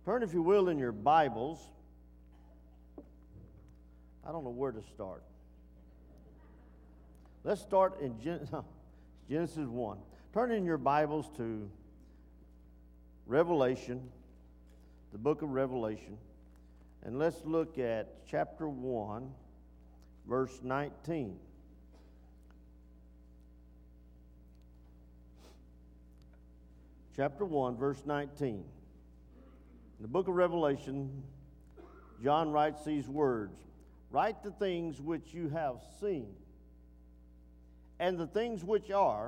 Turn, if you will, in your Bibles. I don't know where to start. Let's start in Genesis 1. Turn in your Bibles to Revelation, the book of Revelation, and let's look at chapter 1, verse 19. Chapter 1, verse 19. In the book of Revelation, John writes these words, "Write the things which you have seen, and the things which are,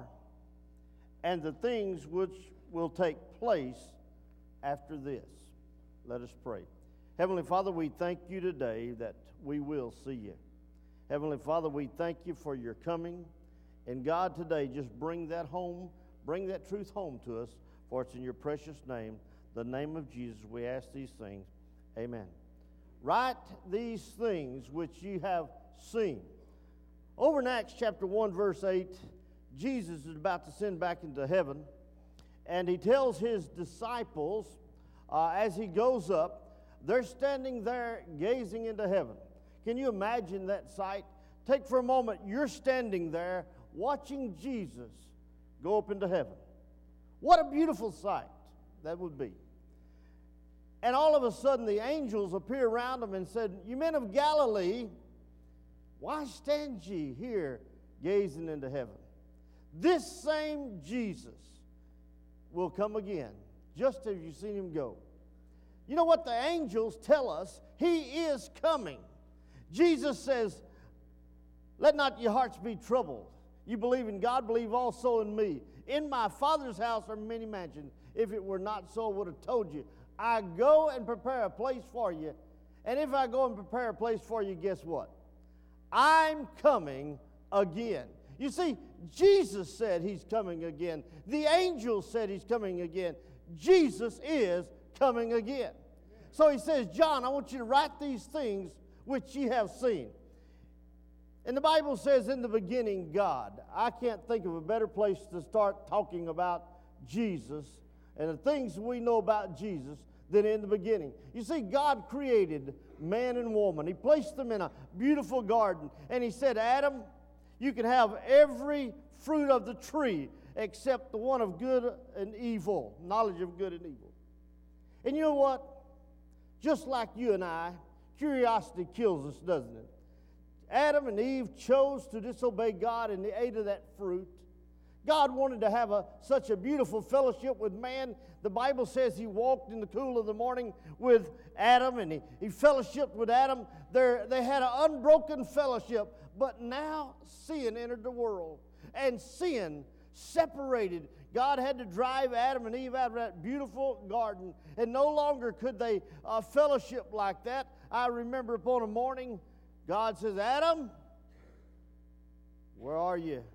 and the things which will take place after this." Let us pray. Heavenly Father, we thank you today that we will see you. Heavenly Father, we thank you for your coming. And God, today, just bring that home, bring that truth home to us, for it's in your precious name, the name of Jesus, we ask these things. Amen. Write these things which you have seen. Over in Acts chapter 1, verse 8, Jesus is about to send back into heaven, and he tells his disciples, as he goes up, they're standing there gazing into heaven. Can you imagine that sight? Take for a moment, you're standing there watching Jesus go up into heaven. What a beautiful sight that would be. And all of a sudden the angels appear around them and said, "You men of Galilee, why stand ye here gazing into heaven? This same Jesus will come again, just as you've seen him go." You know what the angels tell us? He is coming. Jesus says, "Let not your hearts be troubled. You believe in God, believe also in me. In my Father's house are many mansions. If it were not so, I would have told you. I go and prepare a place for you. And if I go and prepare a place for you, guess what? I'm coming again." You see, Jesus said he's coming again. The angels said he's coming again. Jesus is coming again. So he says, "John, I want you to write these things which ye have seen." And the Bible says, in the beginning, God. I can't think of a better place to start talking about Jesus and the things we know about Jesus than in the beginning. You see, God created man and woman. He placed them in a beautiful garden. And he said, "Adam, you can have every fruit of the tree except the one of good and evil, knowledge of good and evil." And you know what? Just like you and I, curiosity kills us, doesn't it? Adam and Eve chose to disobey God and they ate of that fruit. God wanted to have such a beautiful fellowship with man. The Bible says he walked in the cool of the morning with Adam, and he fellowshiped with Adam. They had an unbroken fellowship, but now sin entered the world, and sin separated. God had to drive Adam and Eve out of that beautiful garden, and no longer could they fellowship like that. I remember upon a morning, God says, "Adam, where are you?"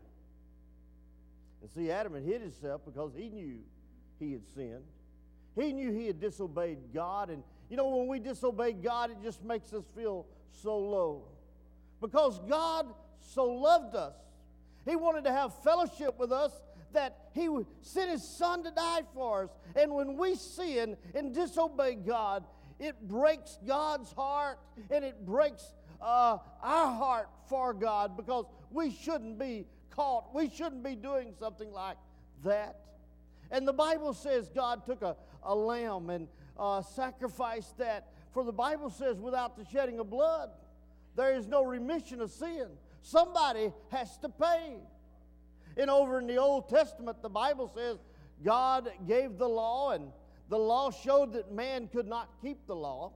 And see, Adam had hid himself because he knew he had sinned. He knew he had disobeyed God. And you know, when we disobey God, it just makes us feel so low. Because God so loved us. He wanted to have fellowship with us, that he would send his son to die for us. And when we sin and disobey God, it breaks God's heart, and it breaks our heart for God, because we shouldn't be caught. We shouldn't be doing something like that. And the Bible says God took a lamb and sacrificed that. For the Bible says without the shedding of blood, there is no remission of sin. Somebody has to pay. And over in the Old Testament, the Bible says God gave the law, and the law showed that man could not keep the law,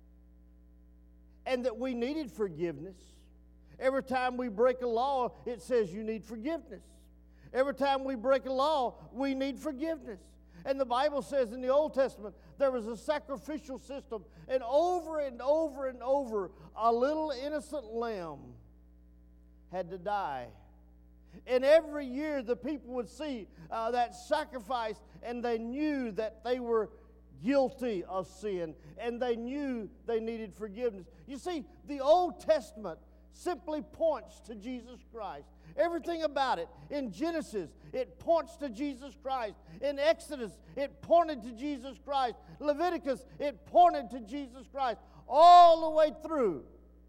and that we needed forgiveness. Every time we break a law, it says you need forgiveness. Every time we break a law, we need forgiveness. And the Bible says in the Old Testament, there was a sacrificial system, and over and over and over, a little innocent lamb had to die. And every year the people would see that sacrifice, and they knew that they were guilty of sin, and they knew they needed forgiveness. You see, the Old Testament simply points to Jesus Christ. Everything about it. In Genesis, it points to Jesus Christ. In Exodus, it pointed to Jesus Christ. Leviticus, it pointed to Jesus Christ. All the way through,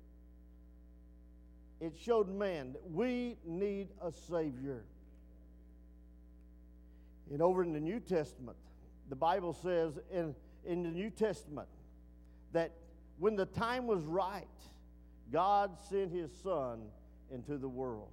it showed man that we need a Savior. And over in the New Testament, the Bible says in the New Testament that when the time was right, God sent His Son into the world.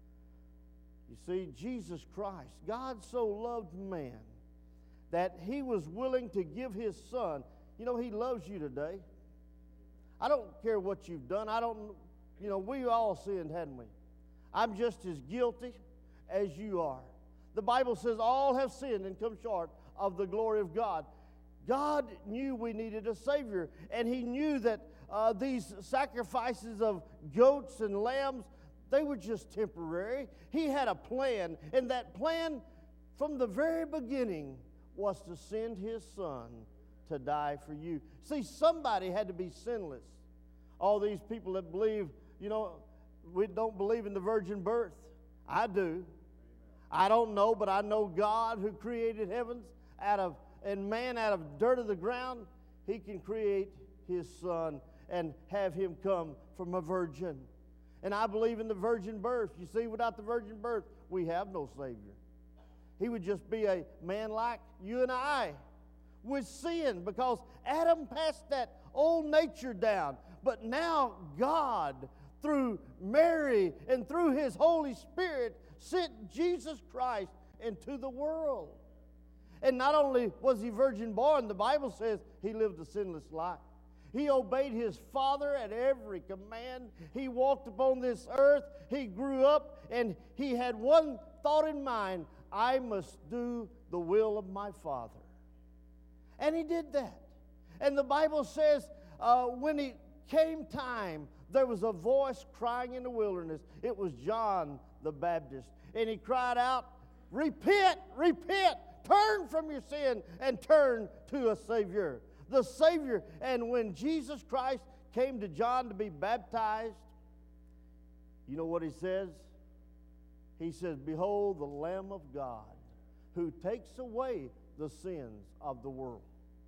You see, Jesus Christ, God so loved man that He was willing to give His Son. You know, He loves you today. I don't care what you've done. We all sinned, hadn't we? I'm just as guilty as you are. The Bible says all have sinned and come short of the glory of God. God knew we needed a Savior, and He knew that these sacrifices of goats and lambs, they were just temporary. He had a plan, and that plan from the very beginning was to send His Son to die for you. See, somebody had to be sinless. All these people that believe, we don't believe in the virgin birth. I do. I don't know, but I know God who created heavens and man out of dirt of the ground. He can create His Son and have Him come from a virgin. And I believe in the virgin birth. You see, without the virgin birth, we have no Savior. He would just be a man like you and I with sin, because Adam passed that old nature down. But now God, through Mary and through His Holy Spirit, sent Jesus Christ into the world. And not only was He virgin born, the Bible says He lived a sinless life. He obeyed His Father at every command. He walked upon this earth. He grew up, and He had one thought in mind: I must do the will of my Father. And He did that. And the Bible says when it came time, there was a voice crying in the wilderness. It was John the Baptist. And he cried out, repent, repent, turn from your sin and turn to a Savior. The Savior. And when Jesus Christ came to John to be baptized, you know what he says? He says, behold the Lamb of God who takes away the sins of the world.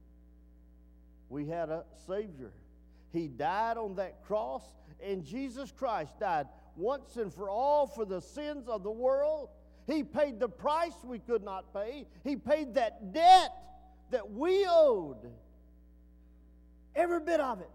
We had a Savior. He died on that cross, and Jesus Christ died once and for all for the sins of the world. He paid the price we could not pay. He paid that debt that we owed, every bit of it.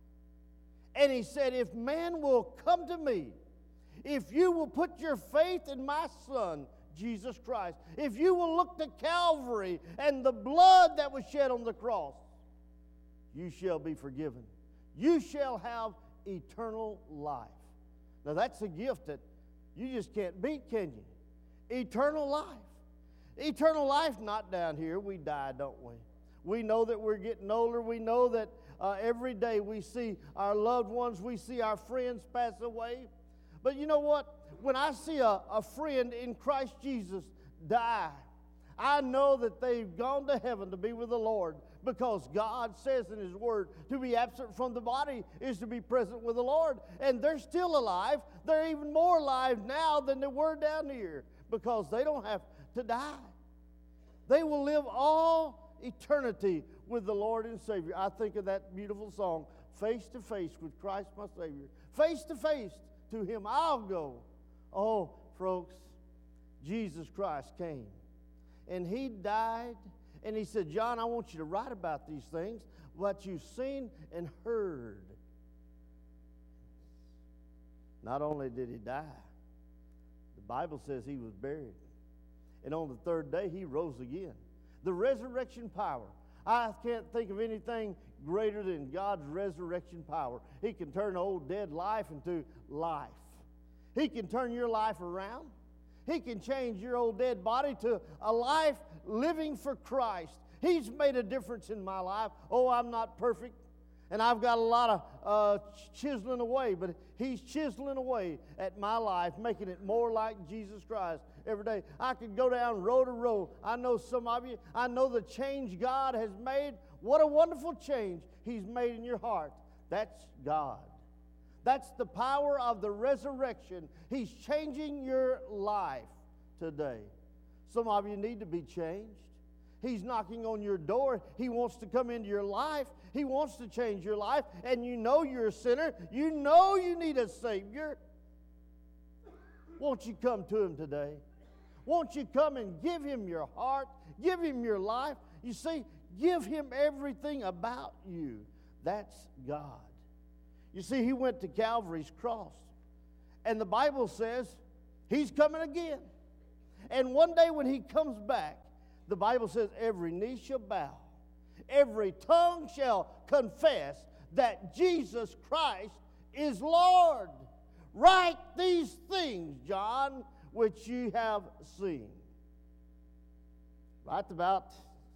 And He said, if man will come to me, if you will put your faith in my Son, Jesus Christ, if you will look to Calvary and the blood that was shed on the cross, you shall be forgiven. You shall have eternal life. Now that's a gift that you just can't beat, can you? Eternal life. Eternal life, not down here. We die, don't we? We know that we're getting older. We know that every day we see our loved ones, we see our friends pass away. But you know what? When I see a friend in Christ Jesus die, I know that they've gone to heaven to be with the Lord, because God says in His Word, to be absent from the body is to be present with the Lord. And they're still alive. They're even more alive now than they were down here, because they don't have to die. They will live all eternity with the Lord and Savior. I think of that beautiful song, face to face with Christ my Savior. Face to face to Him I'll go. Oh, folks, Jesus Christ came, and He died, and He said, John, I want you to write about these things, what you've seen and heard. Not only did He die, the Bible says He was buried, and on the third day He rose again. The resurrection power. I can't think of anything greater than God's resurrection power. He can turn old dead life into life. He can turn your life around. He can change your old dead body to a life living for Christ. He's made a difference in my life. Oh, I'm not perfect, and I've got a lot of chiseling away, but He's chiseling away at my life, making it more like Jesus Christ every day. I could go down row to row. I know some of you, I know the change God has made. What a wonderful change He's made in your heart. That's God. That's the power of the resurrection. He's changing your life today. Some of you need to be changed. He's knocking on your door. He wants to come into your life. He wants to change your life. And you know you're a sinner. You know you need a Savior. Won't you come to Him today? Won't you come and give Him your heart? Give Him your life. You see, give Him everything about you. That's God. You see, He went to Calvary's cross. And the Bible says He's coming again. And one day when He comes back, the Bible says every knee shall bow, every tongue shall confess that Jesus Christ is Lord. Write these things, John, which you have seen. Write about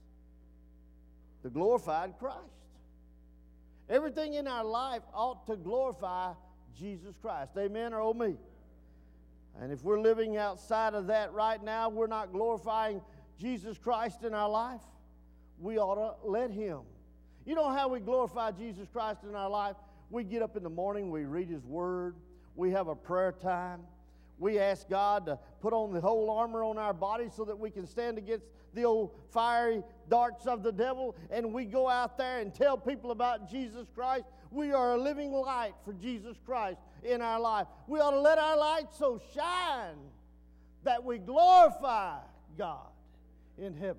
the glorified Christ. Everything in our life ought to glorify Jesus Christ. Amen or oh me? And if we're living outside of that right now, we're not glorifying Jesus Christ in our life, we ought to let Him. You know how we glorify Jesus Christ in our life? We get up in the morning, we read His Word, we have a prayer time, we ask God to put on the whole armor on our body so that we can stand against the old fiery darts of the devil, and we go out there and tell people about Jesus Christ. We are a living light for Jesus Christ in our life. We ought to let our light so shine that we glorify God in heaven,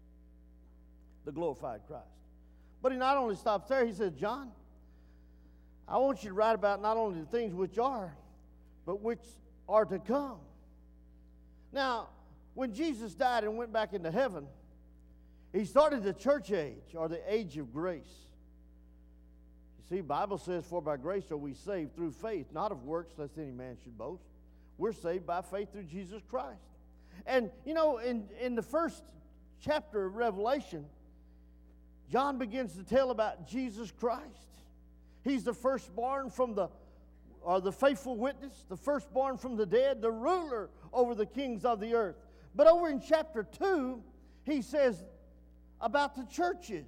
the glorified Christ. But He not only stops there, He says, John, I want you to write about not only the things which are, but which are to come. Now, when Jesus died and went back into heaven, He started the church age, or the age of grace. You see, the Bible says, for by grace are we saved through faith, not of works, lest any man should boast. We're saved by faith through Jesus Christ. And, you know, in the first chapter of Revelation, John begins to tell about Jesus Christ. He's the firstborn from the faithful witness, the firstborn from the dead, the ruler over the kings of the earth. But over in chapter 2, he says about the churches.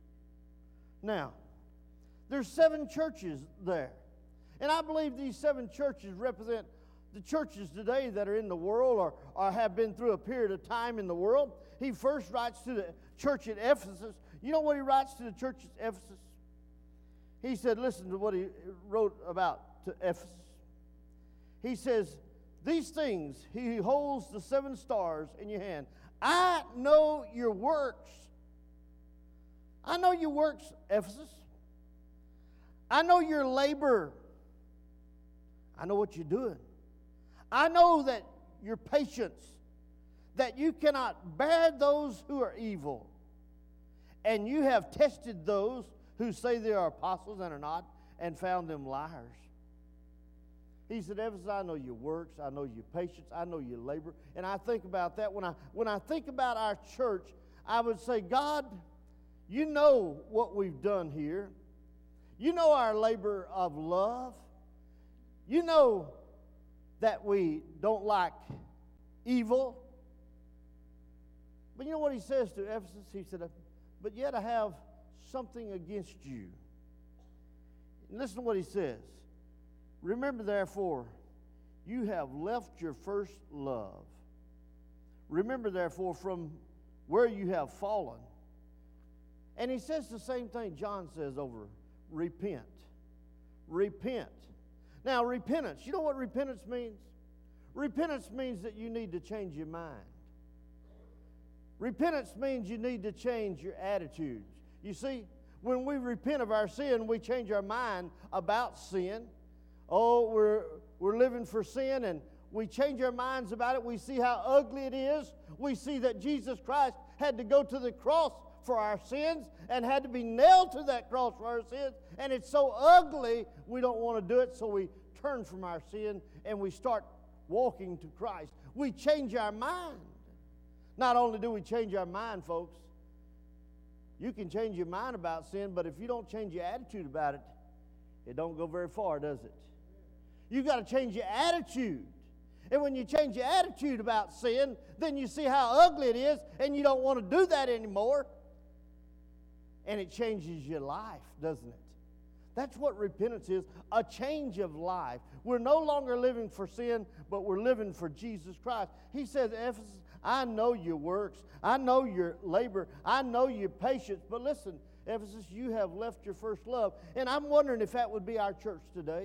Now, there's 7 churches there. And I believe these 7 churches represent the churches today that are in the world or have been through a period of time in the world. He first writes to the church at Ephesus. You know what he writes to the church at Ephesus? He said, listen to what he wrote about to Ephesus. He says, these things, he holds the 7 stars in your hand. I know your works. I know your works, Ephesus. I know your labor. I know what you're doing. I know that your patience, that you cannot bear those who are evil. And you have tested those who say they are apostles and are not, and found them liars. He said, Ephesus, I know your works, I know your patience, I know your labor. And I think about that. When I think about our church, I would say, God, you know what we've done here. You know our labor of love. You know that we don't like evil. But you know what he says to Ephesus? He said, but yet I have something against you. And listen to what he says. Remember, therefore, you have left your first love. Remember, therefore, from where you have fallen. And he says the same thing John says over, repent. Repent. Now, repentance, you know what repentance means? Repentance means that you need to change your mind. Repentance means you need to change your attitudes. You see, when we repent of our sin, we change our mind about sin. Oh, we're living for sin, and we change our minds about it. We see how ugly it is. We see that Jesus Christ had to go to the cross for our sins and had to be nailed to that cross for our sins. And it's so ugly, we don't want to do it, so we turn from our sin and we start walking to Christ. We change our mind. Not only do we change our mind, folks, you can change your mind about sin, but if you don't change your attitude about it, it don't go very far, does it? You've got to change your attitude. And when you change your attitude about sin, then you see how ugly it is, and you don't want to do that anymore. And it changes your life, doesn't it? That's what repentance is, a change of life. We're no longer living for sin, but we're living for Jesus Christ. He says, Ephesus, I know your works. I know your labor. I know your patience. But listen, Ephesus, you have left your first love. And I'm wondering if that would be our church today.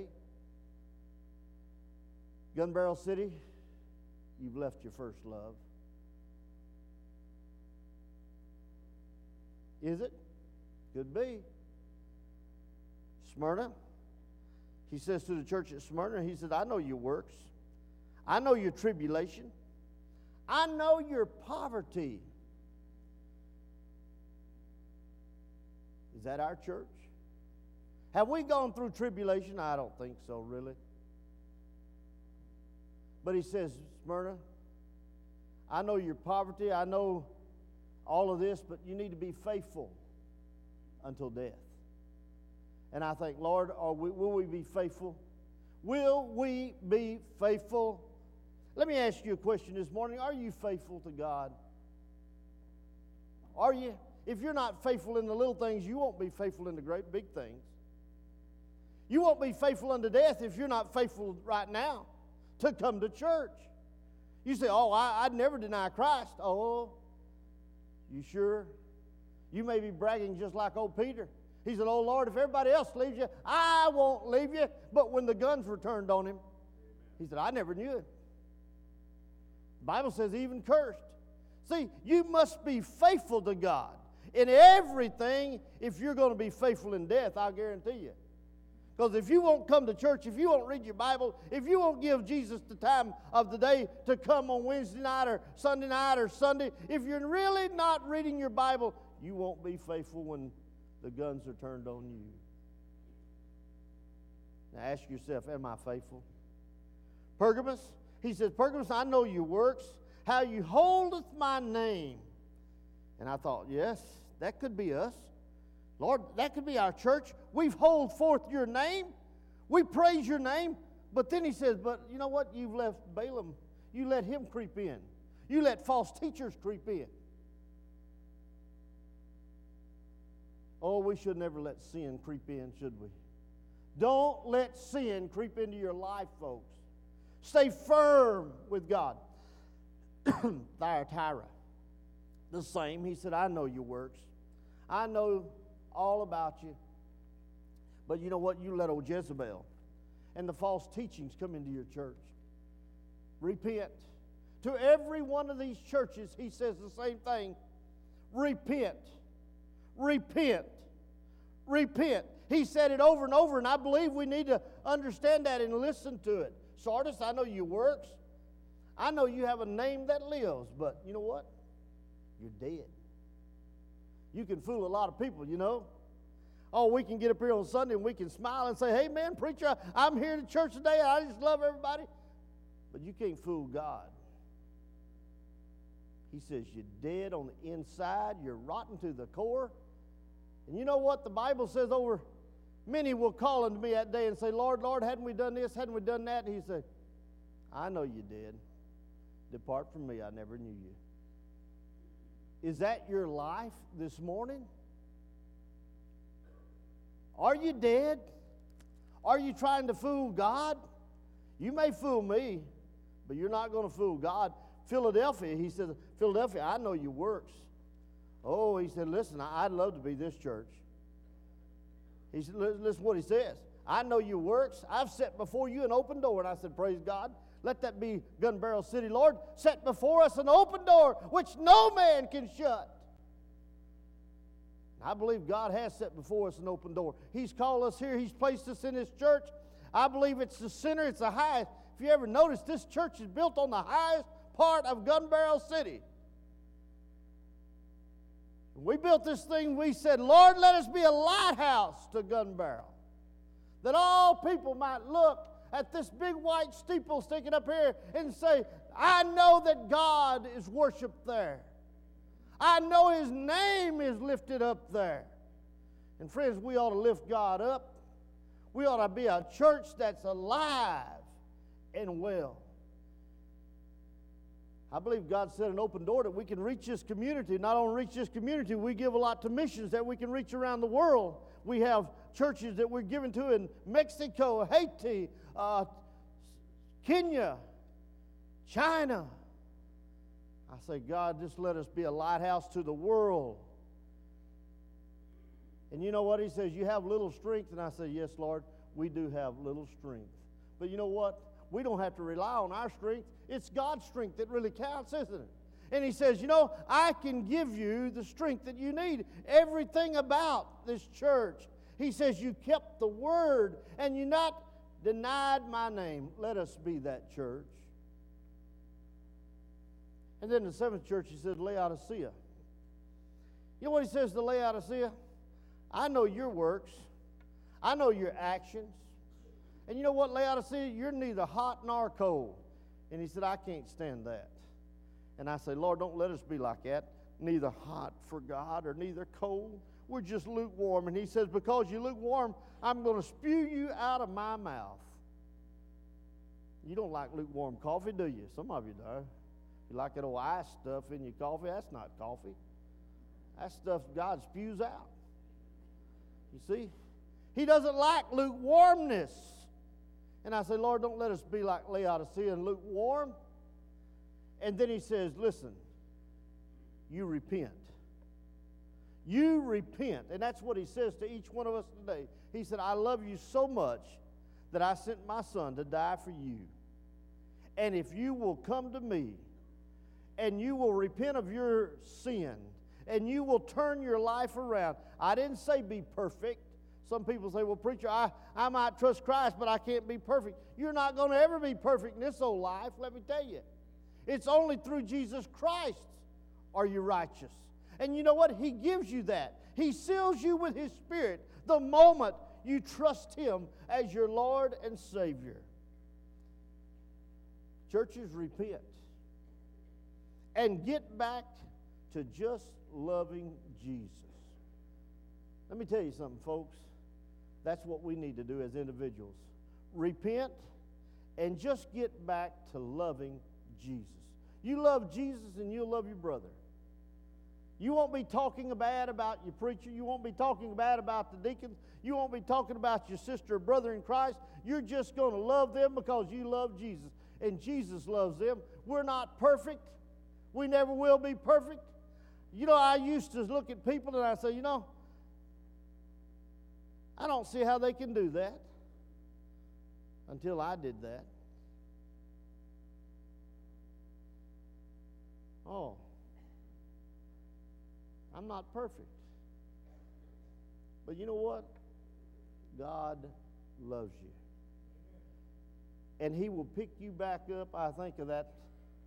Gun Barrel City, you've left your first love. Is it? Could be. Smyrna, he says to the church at Smyrna, he says, I know your works. I know your tribulation. I know your poverty. Is that our church? Have we gone through tribulation? I don't think so, really. But he says, Smyrna, I know your poverty. I know all of this, but you need to be faithful until death. And I think, Lord, will we be faithful? Will we be faithful? Let me ask you a question this morning. Are you faithful to God? Are you? If you're not faithful in the little things, you won't be faithful in the great big things. You won't be faithful unto death if you're not faithful right now to come to church. You say, oh, I'd never deny Christ. Oh, you sure? You may be bragging just like old Peter. He said, oh, Lord, if everybody else leaves you, I won't leave you. But when the guns were turned on him, he said, I never knew it. The Bible says he even cursed. See, you must be faithful to God in everything if you're going to be faithful in death, I'll guarantee you. Because if you won't come to church, if you won't read your Bible, if you won't give Jesus the time of the day to come on Wednesday night or Sunday, if you're really not reading your Bible, you won't be faithful when the guns are turned on you. Now ask yourself, am I faithful? Pergamos, he says, Pergamos, I know your works, how you holdeth my name. And I thought, yes, that could be us. Lord, that could be our church. We hold forth your name. We praise your name. But then he says, but you know what? You've left Balaam. You let him creep in. You let false teachers creep in. Oh, we should never let sin creep in, should we? Don't let sin creep into your life, folks. Stay firm with God. Thyatira, the same. He said, I know your works. I know all about you. But you know what? You let old Jezebel and the false teachings come into your church. Repent. To every one of these churches, he says the same thing. Repent. Repent. Repent. He said it over and over, and I believe we need to understand that and listen to it. Sardis, I know your works. I know you have a name that lives, but you know what? You're dead. You can fool a lot of people, you know. Oh, we can get up here on Sunday and we can smile and say, hey, man, preacher, I'm here to church today. I just love everybody. But you can't fool God. He says you're dead on the inside. You're rotten to the core. And you know what the Bible says over? Many will call unto me that day and say, Lord, Lord, hadn't we done this? Hadn't we done that? And he said, I know you did. Depart from me. I never knew you. Is that your life this morning? Are you dead? Are you trying to fool God? You may fool me, but you're not going to fool God. Philadelphia, he said, Philadelphia, I know your works. Oh, he said, listen, I'd love to be this church. He said, listen what he says. I know your works. I've set before you an open door. And I said, praise God. Let that be Gun Barrel City, Lord. Set before us an open door which no man can shut. I believe God has set before us an open door. He's called us here. He's placed us in His church. I believe it's the center. It's the highest. If you ever notice, this church is built on the highest part of Gun Barrel City. When we built this thing, we said, Lord, let us be a lighthouse to Gun Barrel, that all people might look at this big white steeple sticking up here and say, I know that God is worshiped there. I know His name is lifted up there. And friends, we ought to lift God up. We ought to be a church that's alive and well. I believe God set an open door that we can reach this community. Not only reach this community, we give a lot to missions that we can reach around the world. We have churches that we're giving to in Mexico, Haiti, Kenya, China. I say, God, just let us be a lighthouse to the world. And you know what? He says, you have little strength. And I say, yes, Lord, we do have little strength. But you know what? We don't have to rely on our strength. It's God's strength that really counts, isn't it? And he says, you know, I can give you the strength that you need. Everything about this church. He says, you kept the word and you not denied my name. Let us be that church. And then the seventh church, he says, Laodicea. You know what he says to Laodicea? I know your works. I know your actions. And you know what, Laodicea? You're neither hot nor cold. And he said, I can't stand that. And I say, Lord, don't let us be like that. Neither hot for God or neither cold. We're just lukewarm. And he says, because you're lukewarm, I'm going to spew you out of my mouth. You don't like lukewarm coffee, do you? Some of you do. You like that old ice stuff in your coffee? That's not coffee. That's stuff God spews out. You see? He doesn't like lukewarmness. And I say, Lord, don't let us be like Laodicea and lukewarm. And then he says, listen, you repent. You repent. And that's what he says to each one of us today. He said, I love you so much that I sent my son to die for you. And if you will come to me and you will repent of your sin and you will turn your life around. I didn't say be perfect. Some people say, well, preacher, I might trust Christ, but I can't be perfect. You're not going to ever be perfect in this old life, let me tell you. It's only through Jesus Christ are you righteous. And you know what? He gives you that. He seals you with His Spirit the moment you trust Him as your Lord and Savior. Churches, repent. And get back to just loving Jesus. Let me tell you something, folks. That's what we need to do as individuals. Repent and just get back to loving Jesus. You love Jesus and you'll love your brother. You won't be talking bad about your preacher. You won't be talking bad about the deacons. You won't be talking about your sister or brother in Christ. You're just going to love them because you love Jesus. And Jesus loves them. We're not perfect. We never will be perfect. You know, I used to look at people and I say, you know, I don't see how they can do that until I did that. Oh, I'm not perfect. But you know what? God loves you. And He will pick you back up. I think of that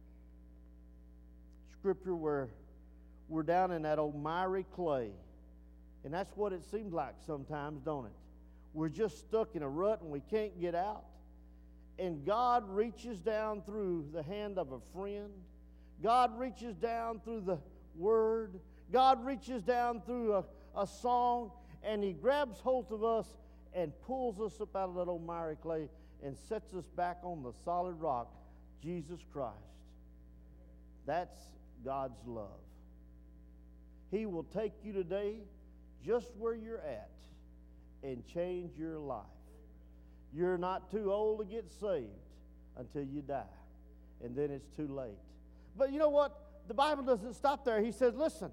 scripture where we're down in that old miry clay. And that's what it seems like sometimes, don't it? We're just stuck in a rut and we can't get out. And God reaches down through the hand of a friend. God reaches down through the Word. God reaches down through a song, and He grabs hold of us and pulls us up out of that old miry clay and sets us back on the solid rock, Jesus Christ. That's God's love. He will take you today just where you're at and change your life. You're not too old to get saved until you die, and then it's too late. But you know what? The Bible doesn't stop there. He says, listen,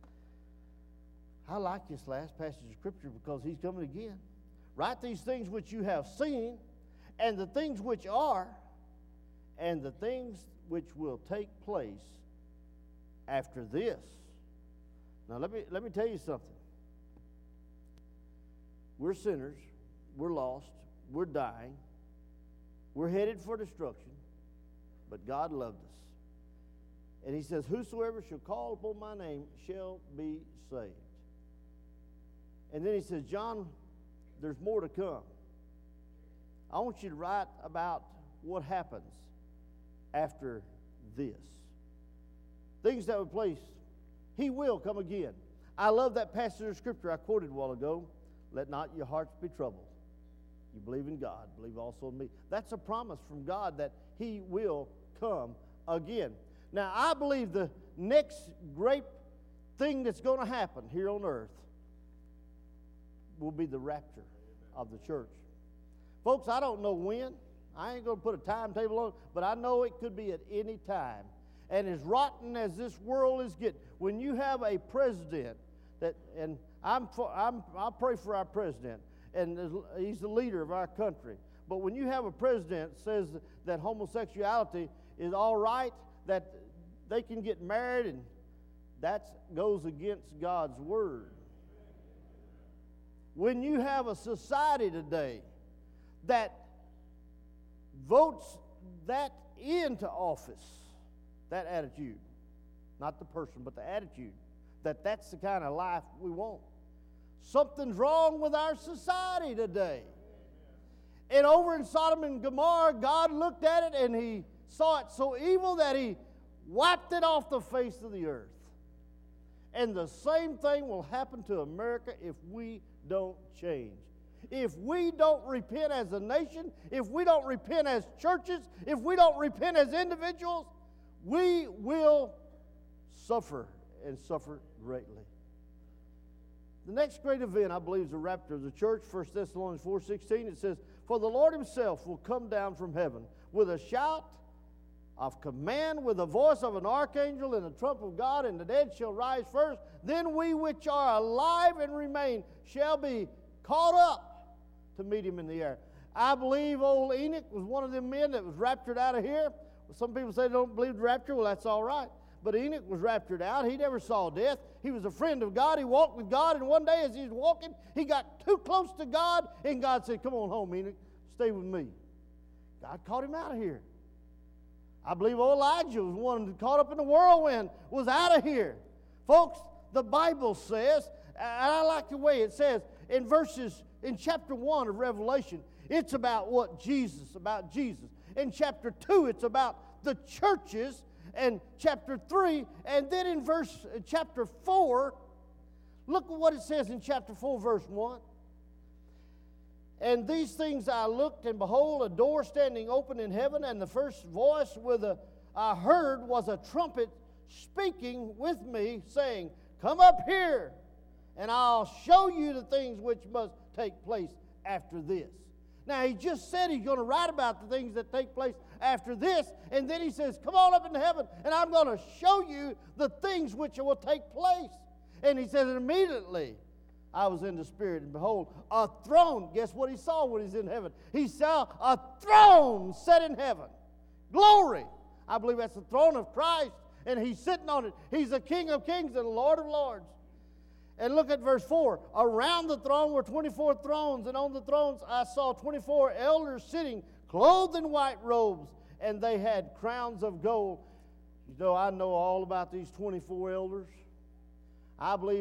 I like this last passage of Scripture because He's coming again. Write these things which you have seen, and the things which are, and the things which will take place after this. Now let me tell you something. We're sinners. We're lost. We're dying. We're headed for destruction. But God loved us. And He says, whosoever shall call upon my name shall be saved. And then He says, John, there's more to come. I want you to write about what happens after this. Things that would place. He will come again. I love that passage of Scripture I quoted a while ago. Let not your hearts be troubled. You believe in God, believe also in me. That's a promise from God that He will come again. Now, I believe the next great thing that's going to happen here on earth will be the rapture of the church. Folks, I don't know when. I ain't going to put a timetable on it, but I know it could be at any time. And as rotten as this world is getting, when you have a president that, and I pray for our president, and he's the leader of our country. But when you have a president that says that homosexuality is all right, that they can get married, and that goes against God's word. When you have a society today that votes that into office, that attitude, not the person, but the attitude, that's the kind of life we want. Something's wrong with our society today. And over in Sodom and Gomorrah, God looked at it and He saw it so evil that He wiped it off the face of the earth. And the same thing will happen to America if we don't change. If we don't repent as a nation, if we don't repent as churches, if we don't repent as individuals, we will suffer and suffer greatly. The next great event, I believe, is the rapture of the church. 1 Thessalonians 4:16, it says, "For the Lord Himself will come down from heaven with a shout of command, with the voice of an archangel and the trump of God, and the dead shall rise first. Then we which are alive and remain shall be caught up to meet Him in the air." I believe old Enoch was one of them men that was raptured out of here. Some people say they don't believe the rapture. Well, that's all right. But Enoch was raptured out. He never saw death. He was a friend of God. He walked with God. And one day as he was walking, he got too close to God. And God said, "Come on home, Enoch. Stay with me." God caught him out of here. I believe old Elijah was one caught up in the whirlwind, was out of here. Folks, the Bible says, and I like the way it says, in chapter 1 of Revelation, it's about about Jesus. In chapter 2, it's about the churches. And chapter 3, and then in chapter 4, look at what it says in chapter 4, verse 1. "And these things I looked, and behold, a door standing open in heaven, and the first voice I heard was a trumpet speaking with me, saying, 'Come up here, and I'll show you the things which must take place after this.'" Now, he just said he's going to write about the things that take place after this, and then he says, "Come on up into heaven, and I'm going to show you the things which will take place." And he says, "And immediately I was in the Spirit, and behold, a throne." Guess what he saw when he's in heaven? He saw a throne set in heaven. Glory! I believe that's the throne of Christ, and He's sitting on it. He's the King of kings and the Lord of lords. And look at verse 4. "Around the throne were 24 thrones, and on the thrones I saw 24 elders sitting, clothed in white robes, and they had crowns of gold." You know, I know all about these 24 elders. I believe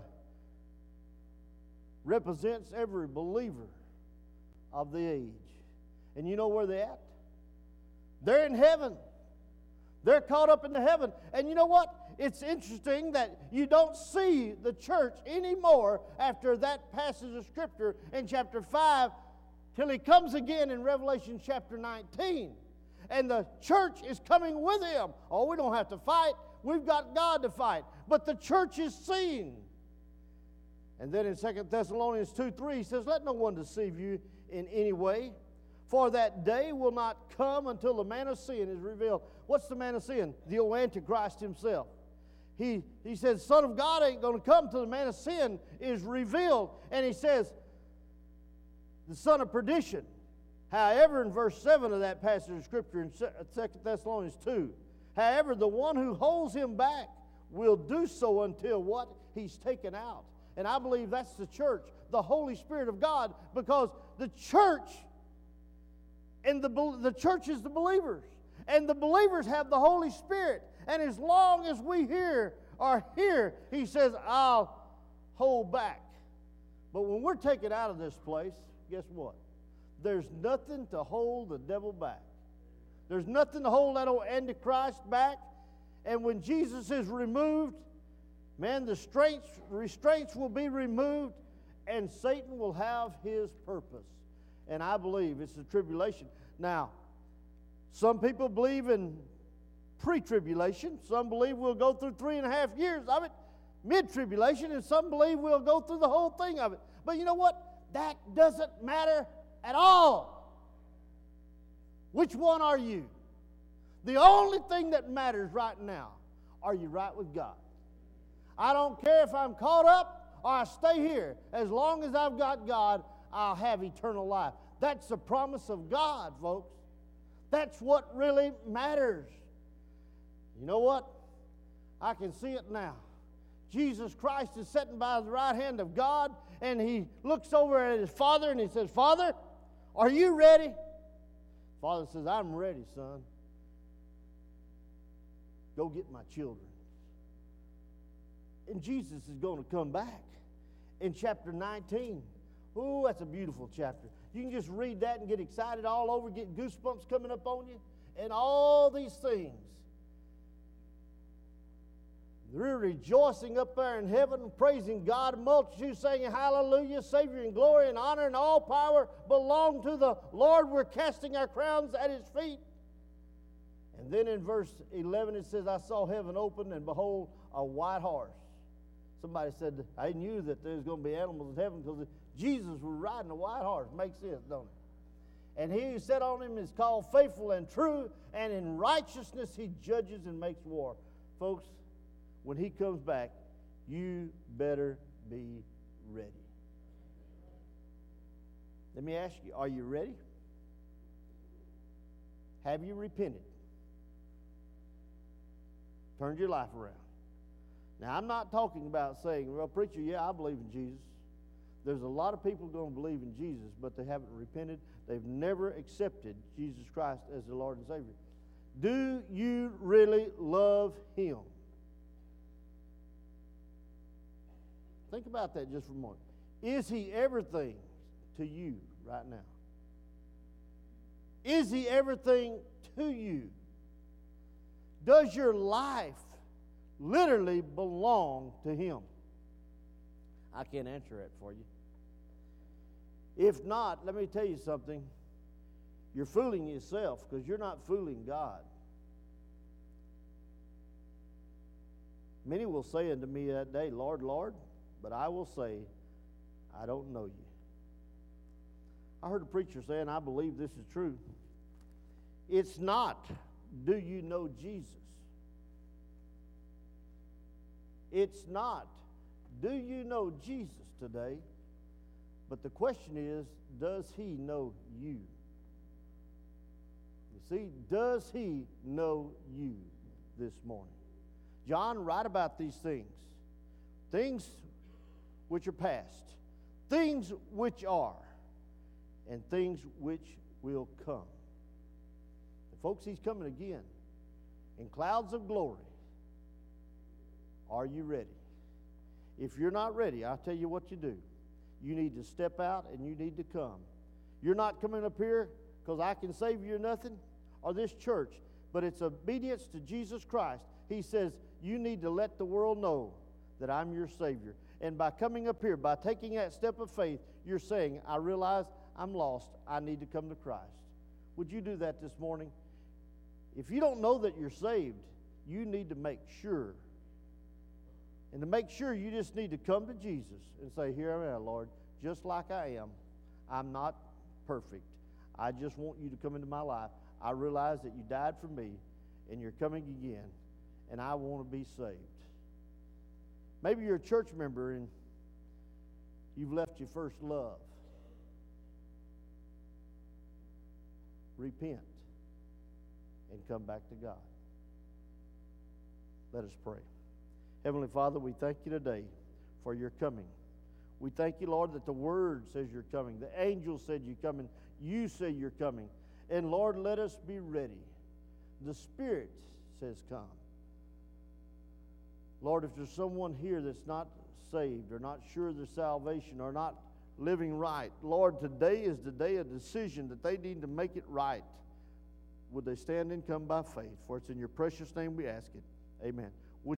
represents every believer of the age. And you know where they're at? They're in heaven. They're caught up into heaven. And you know what? It's interesting that you don't see the church anymore after that passage of Scripture in chapter 5 till He comes again in Revelation chapter 19. And the church is coming with Him. Oh, we don't have to fight. We've got God to fight. But the church is seen. And then in 2 Thessalonians 2:3, he says, "Let no one deceive you in any way, for that day will not come until the man of sin is revealed." What's the man of sin? The old Antichrist himself. He says, the Son of God ain't going to come till the man of sin is revealed. And he says, the son of perdition. However, in verse 7 of that passage of Scripture in 2 Thessalonians 2, "However, the one who holds him back will do so until" what? He's taken out. And I believe that's the church, the Holy Spirit of God, because the church, and the church is the believers. And the believers have the Holy Spirit. And as long as we are here, He says, "I'll hold back." But when we're taken out of this place, guess what? There's nothing to hold the devil back. There's nothing to hold that old Antichrist back. And when Jesus is removed, man, the restraints will be removed, and Satan will have his purpose. And I believe it's the tribulation. Now, some people believe in pre-tribulation. Some believe we'll go through 3.5 years of it, mid-tribulation, and some believe we'll go through the whole thing of it. But you know what? That doesn't matter at all. Which one are you? The only thing that matters right now, are you right with God? I don't care if I'm caught up or I stay here. As long as I've got God, I'll have eternal life. That's the promise of God, folks. That's what really matters. You know what? I can see it now. Jesus Christ is sitting by the right hand of God, and he looks over at his Father and he says, Father, are you ready? Father says, I'm ready, son. Go get my children. And Jesus is going to come back in chapter 19. Oh, that's a beautiful chapter. You can just read that and get excited all over, get goosebumps coming up on you, and all these things. They're rejoicing up there in heaven, praising God, multitude singing hallelujah, Savior and glory and honor and all power belong to the Lord. We're casting our crowns at his feet. And then in verse 11 it says, I saw heaven open, and behold, a white horse. Somebody said, I knew that there's going to be animals in heaven because Jesus was riding a white horse. Makes sense, don't it? And he who sat on him is called Faithful and True, and in righteousness he judges and makes war. Folks, when he comes back, you better be ready. Let me ask you, are you ready? Have you repented? Turned your life around? Now, I'm not talking about saying, well, preacher, yeah, I believe in Jesus. There's a lot of people going to believe in Jesus, but they haven't repented. They've never accepted Jesus Christ as their Lord and Savior. Do you really love him? Think about that just for a moment. Is he everything to you right now? Is he everything to you? Does your life literally belong to him? I can't answer that for you. If not, let me tell you something. You're fooling yourself because you're not fooling God. Many will say unto me that day, Lord, Lord, but I will say, I don't know you. I heard a preacher say, and I believe this is true, it's not, do you know Jesus? It's not, do you know Jesus today? But the question is, does he know you? You see, does he know you this morning? John, write about these things. Things which are past, things which are, and things which will come. And folks, he's coming again in clouds of glory. Are you ready? If you're not ready, I'll tell you what you do. You need to step out and you need to come. You're not coming up here because I can save you or nothing, or this church, but it's obedience to Jesus Christ. He says, you need to let the world know that I'm your Savior. And by coming up here, by taking that step of faith, you're saying, I realize I'm lost. I need to come to Christ. Would you do that this morning? If you don't know that you're saved, you need to make sure. And to make sure, you just need to come to Jesus and say, here I am, Lord, just like I am. I'm not perfect. I just want you to come into my life. I realize that you died for me, and you're coming again, and I want to be saved. Maybe you're a church member and you've left your first love. Repent and come back to God. Let us pray. Heavenly Father, we thank you today for your coming. We thank you, Lord, that the Word says you're coming. The angel said you're coming. You say you're coming. And Lord, let us be ready. The Spirit says come. Lord, if there's someone here that's not saved or not sure of their salvation or not living right, Lord, today is the day of decision that they need to make it right. Would they stand and come by faith? For it's in your precious name we ask it. Amen.